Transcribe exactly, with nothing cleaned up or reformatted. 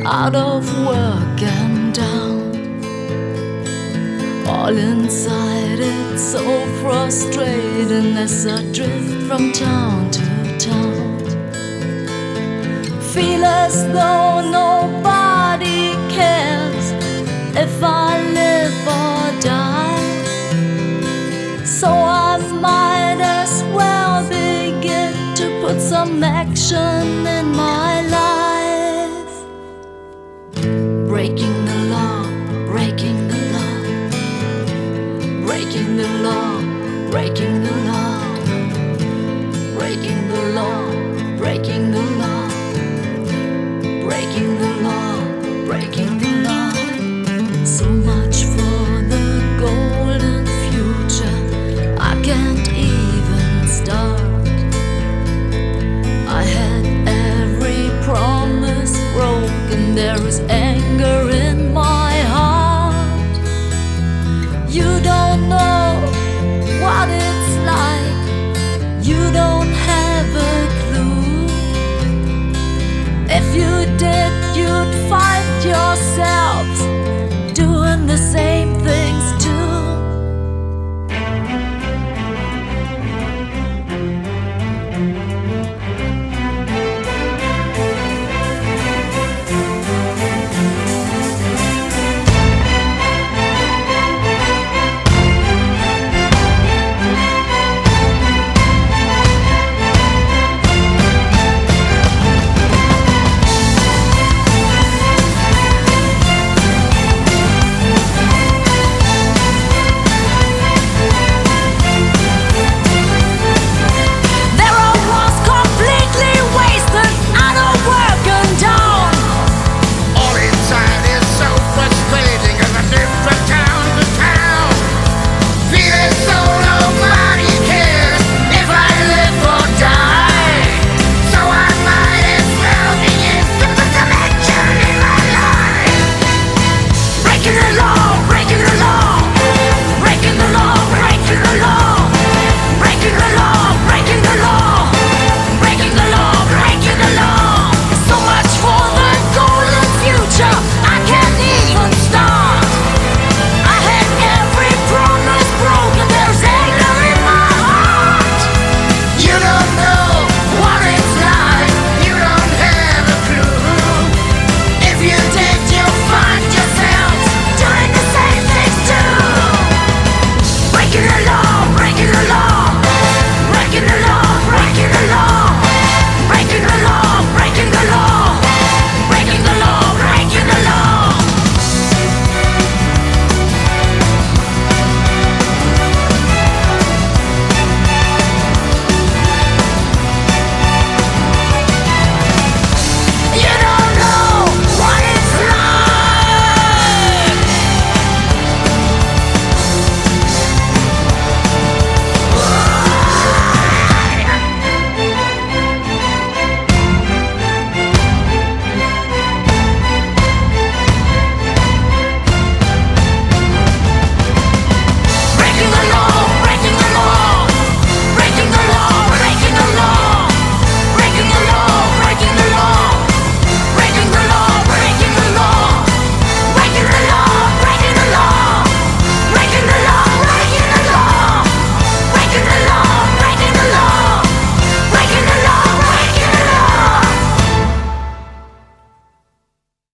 out of work and down. All inside it's so frustrating as I drift from town to town. Feel as though nobody cares if I live or die. So I might as well begin to put some action in my life. Breaking the law, breaking the law, breaking the law, breaking the law, breaking the law, breaking the law, breaking the law, breaking the law. So much for the golden future, I can't even start. I had every promise broken, there is anger in my heart. You don't know what it's like, you don't have a clue. If you did,